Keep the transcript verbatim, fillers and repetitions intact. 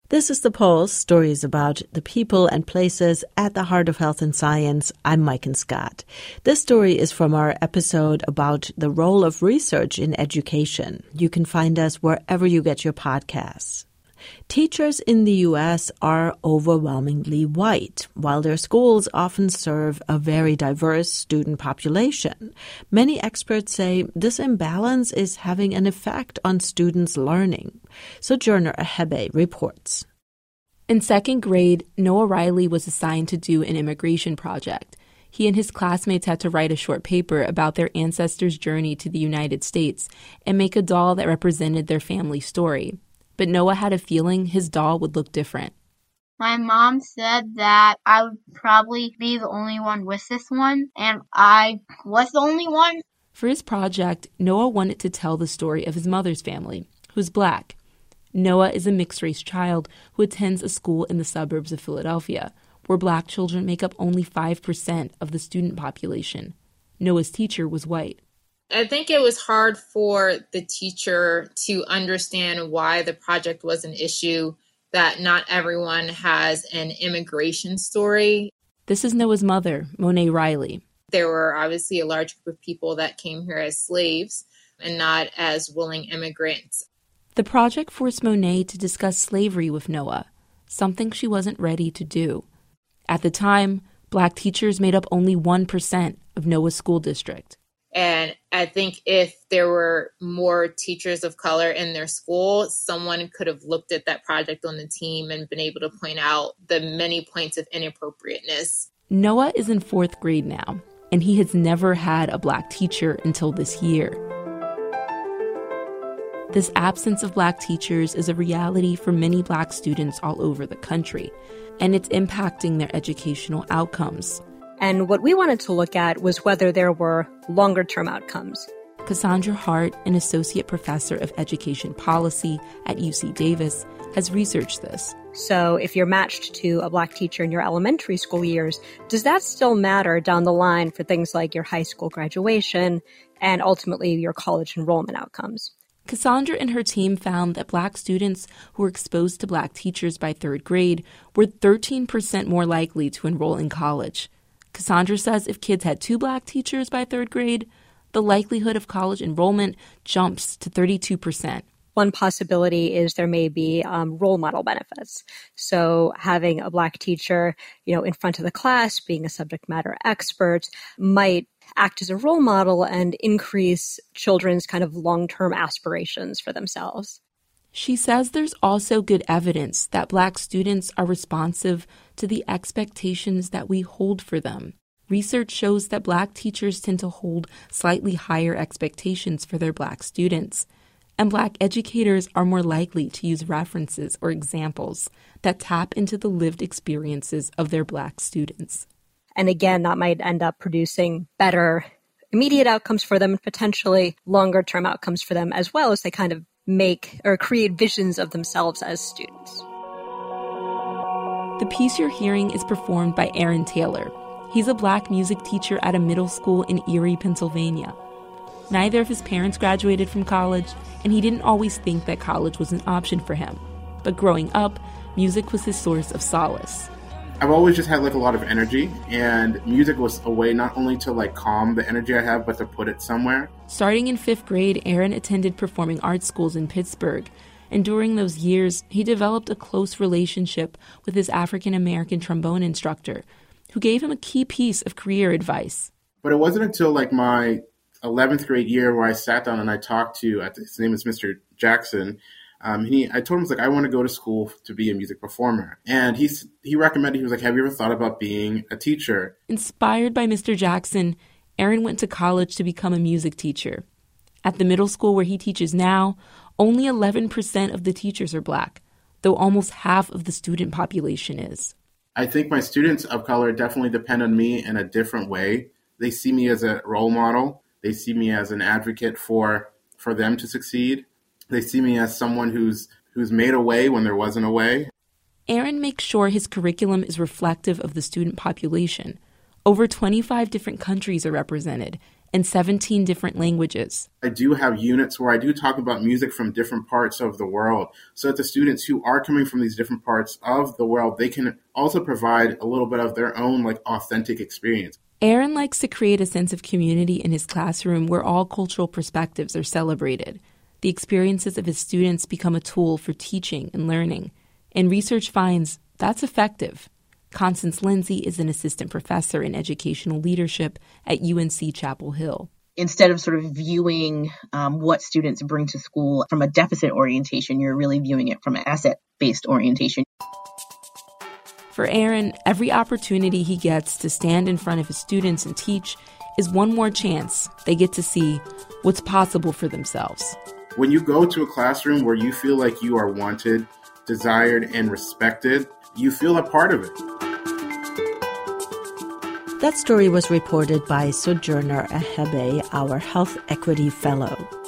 This is The Pulse, stories about the people and places at the heart of health and science. I'm Maiken Scott. This story is from our episode about the role of research in education. You can find us wherever you get your podcasts. Teachers in the U S are overwhelmingly white, while their schools often serve a very diverse student population. Many experts say this imbalance is having an effect on students' learning. Sojourner Ahebe reports. In second grade, Noah Riley was assigned to do an immigration project. He and his classmates had to write a short paper about their ancestors' journey to the United States and make a doll that represented their family story. But Noah had a feeling his doll would look different. My mom said that I would probably be the only one with this one, and I was the only one. For his project, Noah wanted to tell the story of his mother's family, who's Black. Noah is a mixed-race child who attends a school in the suburbs of Philadelphia, where Black children make up only five percent of the student population. Noah's teacher was white. I think it was hard for the teacher to understand why the project was an issue, that not everyone has an immigration story. This is Noah's mother, Monet Riley. There were obviously a large group of people that came here as slaves and not as willing immigrants. The project forced Monet to discuss slavery with Noah, something she wasn't ready to do. At the time, Black teachers made up only one percent of Noah's school district. And I think if there were more teachers of color in their school, someone could have looked at that project on the team and been able to point out the many points of inappropriateness. Noah is in fourth grade now, and he has never had a Black teacher until this year. This absence of Black teachers is a reality for many Black students all over the country, and it's impacting their educational outcomes. And what we wanted to look at was whether there were longer-term outcomes. Cassandra Hart, an associate professor of education policy at U C Davis, has researched this. So if you're matched to a Black teacher in your elementary school years, does that still matter down the line for things like your high school graduation and ultimately your college enrollment outcomes? Cassandra and her team found that Black students who were exposed to Black teachers by third grade were thirteen percent more likely to enroll in college. Cassandra says if kids had two Black teachers by third grade, the likelihood of college enrollment jumps to thirty-two percent. One possibility is there may be um, role model benefits. So having a Black teacher, you know, in front of the class, being a subject matter expert, might act as a role model and increase children's kind of long-term aspirations for themselves. She says there's also good evidence that Black students are responsive to the expectations that we hold for them. Research shows that Black teachers tend to hold slightly higher expectations for their Black students, and Black educators are more likely to use references or examples that tap into the lived experiences of their Black students. And again, that might end up producing better immediate outcomes for them and potentially longer-term outcomes for them as well as they kind of make or create visions of themselves as students. The piece you're hearing is performed by Aaron Taylor. He's a Black music teacher at a middle school in Erie, Pennsylvania. Neither of his parents graduated from college, and he didn't always think that college was an option for him. But growing up, music was his source of solace. I've always just had like a lot of energy, and music was a way not only to like calm the energy I have, but to put it somewhere. Starting in fifth grade, Aaron attended performing arts schools in Pittsburgh, and during those years, he developed a close relationship with his African-American trombone instructor, who gave him a key piece of career advice. But it wasn't until like my eleventh grade year where I sat down and I talked to, his name is Mister Jackson. Um, he, I told him, I was like, I want to go to school to be a music performer. And he, he recommended, he was like, have you ever thought about being a teacher? Inspired by Mister Jackson, Aaron went to college to become a music teacher. At the middle school where he teaches now, only eleven percent of the teachers are Black, though almost half of the student population is. I think my students of color definitely depend on me in a different way. They see me as a role model. They see me as an advocate for, for them to succeed. They see me as someone who's who's made a way when there wasn't a way. Aaron makes sure his curriculum is reflective of the student population. Over twenty-five different countries are represented, in seventeen different languages. I do have units where I do talk about music from different parts of the world so that the students who are coming from these different parts of the world, they can also provide a little bit of their own like authentic experience. Aaron likes to create a sense of community in his classroom where all cultural perspectives are celebrated. The experiences of his students become a tool for teaching and learning. And research finds that's effective. Constance Lindsay is an assistant professor in educational leadership at U N C Chapel Hill. Instead of sort of viewing um, what students bring to school from a deficit orientation, you're really viewing it from an asset-based orientation. For Aaron, every opportunity he gets to stand in front of his students and teach is one more chance they get to see what's possible for themselves. When you go to a classroom where you feel like you are wanted, desired, and respected, you feel a part of it. That story was reported by Sojourner Ahebe, our Health Equity Fellow.